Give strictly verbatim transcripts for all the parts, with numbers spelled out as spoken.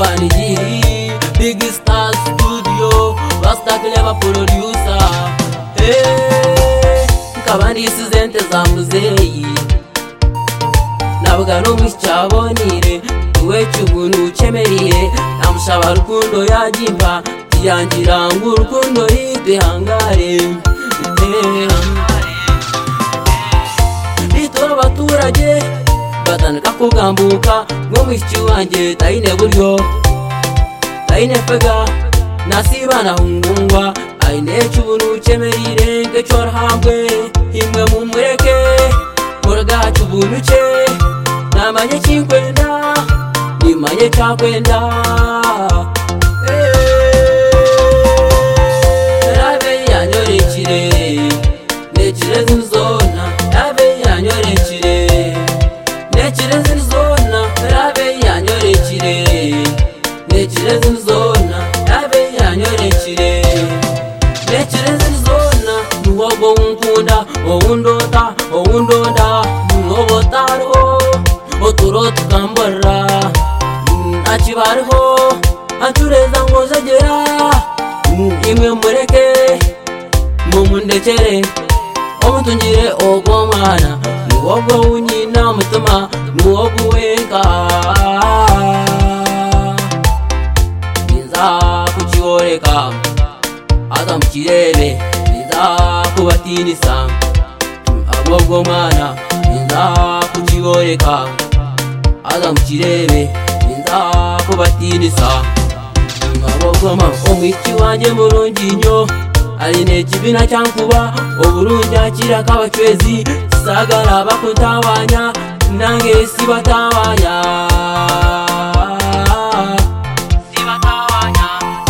company G, Big Star Studio, Rasta Clever Producer. Hey, kabandi sizente za muzeyi navuga no mwicyabonire tuwe cyubuntu ucemeriye namushaba rukundo yagimba tiyangira ngo urukundo yite hangare bito abaturage batandika kugambuka ngo mwishyi wanjye tayine buryo tayine fega nasibana hungungwa aine cyubuntu ucemerire nke cyora hambwe himwe mu mureke muraga cyubuntu cye namanye kinkwenda nimanye cyakwenda rabe yanyorekire nekire zinzona rabe yanyorekire nekire zinzona rabe yanyorekire nekire zinzona rabe yanyorekire nekire zinzona nuwogo nkunda owundota owundonda nubotaro oturo tukambara akibariho antureza ngozagera imwe mureke mumundekere omutungire ogwo mwana nuwobwo unyina mutuma nuwobwo wenka niza kukioreka aza mukirebe niza kubatinisa abobwo mwana niza kukioreka aza mukirebe niza kubatinisa abogoma omwiki wanje murunginyo aline kibina cyankuba oburungi akira kabacwezi sagara bakutabanya nange sibatabanya sibatabanya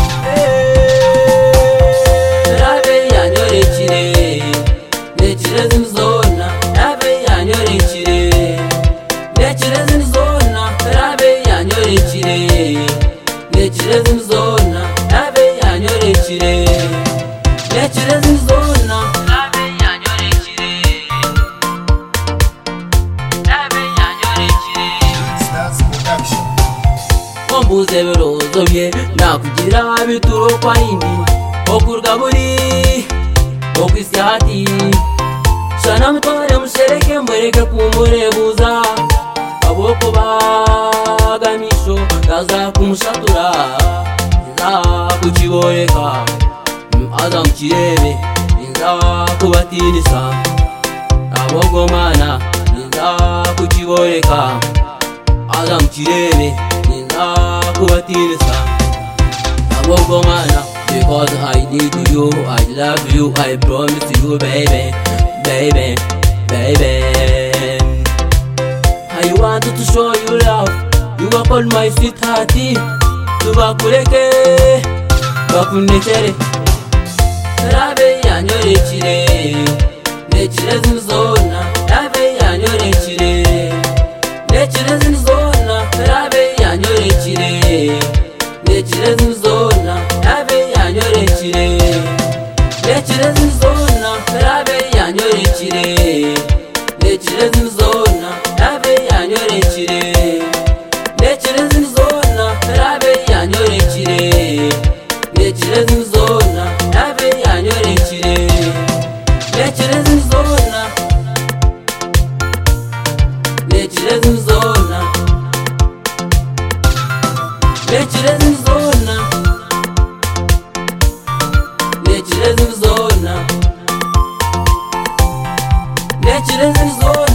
rabe yanyorekire nekire zinzona rabe yanyorekire nekire zinzona rabe yanyorekire nekire zinzona rabe yanyorekire nekire zinzona rabe yanyorekire rabe yanyorekire Stars Production. ombuze birozo bye nakugira bituro kwa indi okurga buri okwisyati shana mutore mushereke mwereke kumurebuza aboko bagamisho gaza kumushatura niza kukiboreka aza mukirebe niza kubatinisa abogwo mwana niza kukiboreka aza mukirebe niza kubatinisa abogwo mwana because I need you, I love you, I promise you baby, baby, baby. I want to show you love, you are called my sweetheart. Tubakureke, bakundekere rabe yanyorekire nekire zinzona rabe yanyorekire nekire zinzona rabe yanyorekire nekire zinzona rabe yanyorekire nekire zinzona rabe yanyorekire nekire zinzona rabe yanyorekire nekire zinzona rabe yanyorekire nekire zinzona rabe yanyorekire nekire zinzona nekire zinzona nekire zinzona nekire zinzona nekire zinzona